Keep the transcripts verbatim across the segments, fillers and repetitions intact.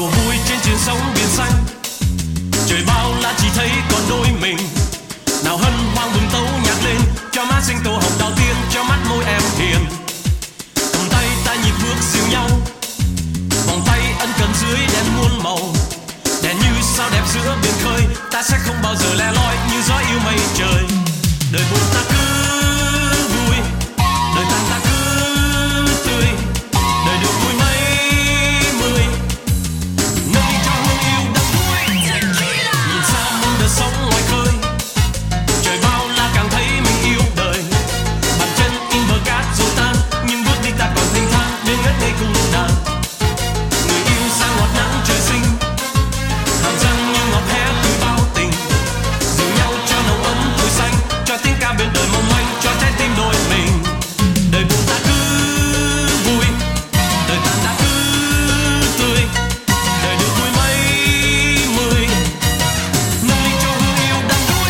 đùa vui trên chuyến sóng biển xanh. Trời bao la chỉ thấy còn đôi mình, nào hân hoan bừng tấu nhạc lên cho má sinh tô hồng đào tiên, cho mắt môi em hiền. Cầm tay ta nhịp bước dìu nhau, vòng tay ân cần dưới đèn muôn màu. Đèn như sao đẹp giữa biển khơi, ta sẽ không bao giờ lẻ loi như gió yêu mây trời. Đời buồn ta cứ vui, đời tan ta cứ tươi, đời được vui mấy mươi, nâng đi cho hương yêu đắm đuối. Nhìn xa muôn đời sống ngoài khơi, trời bao la càng thấy mình yêu đời. Bàn chân in bờ cát rồi tan, nhưng bước đi ta còn thanh thang bên ngất ngây cùng đàn. Người yêu sang ngọt nắng trời sinh, hàm răng như ngọc hé tươi bao tình, dìu nhau cho nồng ấm tuổi xanh, cho tiếng ca bên đời mong manh, cho trái tim đôi mình. Đời buồn ta cứ vui, đời tan ta cứ tươi, đời được vui mấy mươi, nâng ly cho hương yêu đắm đuối.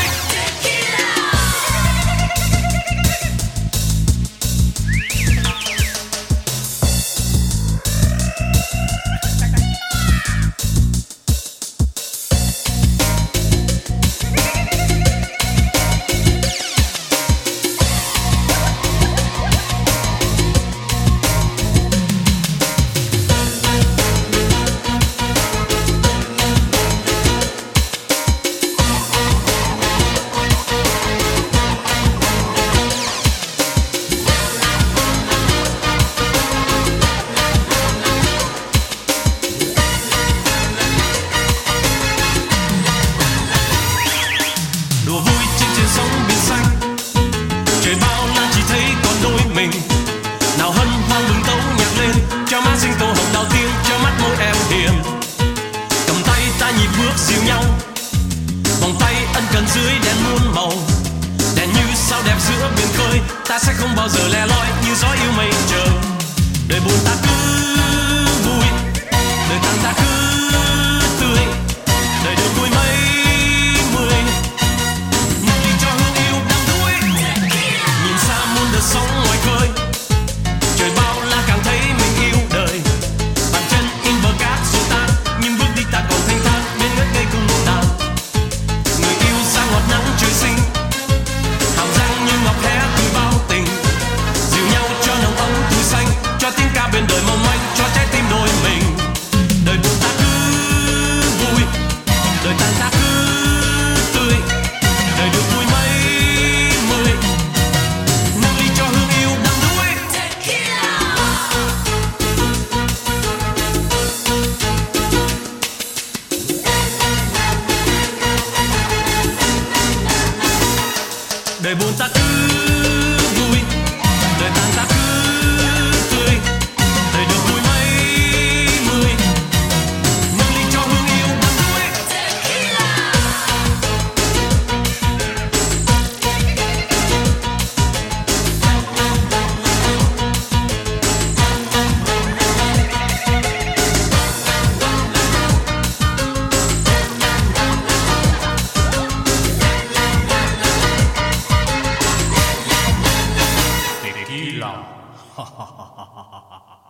Đùa vui trên chuyến sóng biển xanh, trời bao la chỉ thấy còn đôi mình, nào hân hoan bừng tấu nhạc lên cho má sinh tô hồng đào tiên, cho mắt môi em hiền. Cầm tay ta nhịp bước dìu nhau, vòng tay ân cần dưới đèn muôn màu. Đèn như sao đẹp giữa biển khơi, ta sẽ không bao giờ lẻ loi như gió yêu mây trời. Đời buồn ta cứ vui, đời tan ta cứ tươi, đời được vui mấy mươi, nâng ly cho hương yêu đắm đuối. Nhìn xa muôn đời sống ngoài khơi, trời bao la càng thấy mình yêu đời. Bàn chân in bờ cát rồi tan, nhưng bước đi ta còn thanh thang bên ngất ngây cùng đàn. Người yêu sang ngọt nắng trời sinh, hàm răng như ngọc hé tươi bao tình, dìu nhau cho nồng ấm tuổi xanh, cho tiếng ca bên đời mong manh, cho trái tim đôi mình. Đời buồn ta cứ vui, đời tan ta cứ tươi, đời được vui mấy mươi, nâng ly cho hương yêu đắm đuối. Đời buồn ta cứ vui, đời tan ta cứ tươi, đời được vui mấy mươi, nâng ly cho hương yêu đắm đuối. Tequila.